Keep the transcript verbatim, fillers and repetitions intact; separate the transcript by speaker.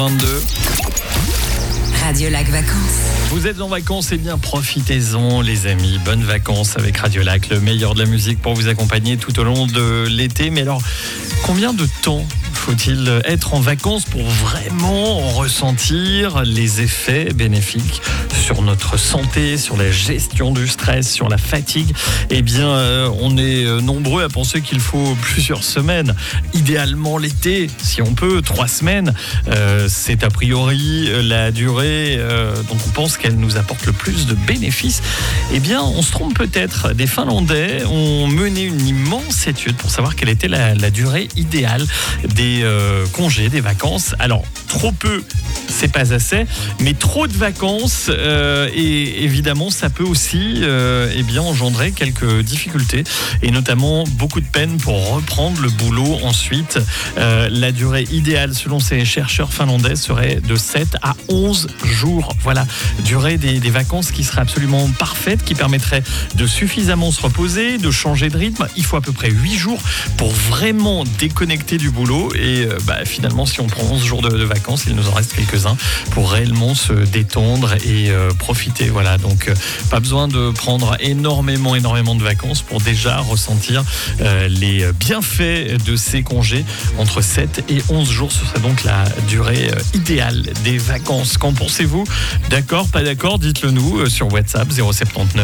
Speaker 1: vingt-deux.
Speaker 2: Radio Lac Vacances.
Speaker 1: Vous êtes en vacances, et bien profitez-en les amis. Bonnes vacances avec Radio Lac, le meilleur de la musique pour vous accompagner tout au long de l'été. Mais alors, combien de temps faut-il être en vacances pour vraiment ressentir les effets bénéfiques sur notre santé, sur la gestion du stress, sur la fatigue? Eh bien, euh, on est nombreux à penser qu'il faut plusieurs semaines. Idéalement l'été, si on peut, trois semaines. Euh, c'est a priori la durée euh, dont on pense qu'elle nous apporte le plus de bénéfices. Eh bien, on se trompe peut-être. Des Finlandais ont mené une immense étude pour savoir quelle était la, la durée idéale des euh, congés, des vacances. Alors, trop peu, c'est pas assez, mais trop de vacances, euh, et évidemment, ça peut aussi euh, eh bien, engendrer quelques difficultés, et notamment beaucoup de peine pour reprendre le boulot ensuite. Euh, la durée idéale, selon ces chercheurs finlandais, serait de sept à onze jours. Voilà, durée des, des vacances qui serait absolument parfaite, qui permettrait de suffisamment se reposer, de changer de rythme. Il faut à peu près huit jours pour vraiment déconnecter du boulot, et euh, bah, finalement, si on prend onze jours de, de vacances, il nous en reste quelques-uns pour réellement se détendre et euh, profiter. Voilà, donc euh, pas besoin de prendre énormément, énormément de vacances pour déjà ressentir euh, les bienfaits de ces congés. Entre sept et onze jours, ce serait donc la durée euh, idéale des vacances. Qu'en pensez-vous? D'accord, pas d'accord? Dites-le nous euh, sur WhatsApp zéro sept neuf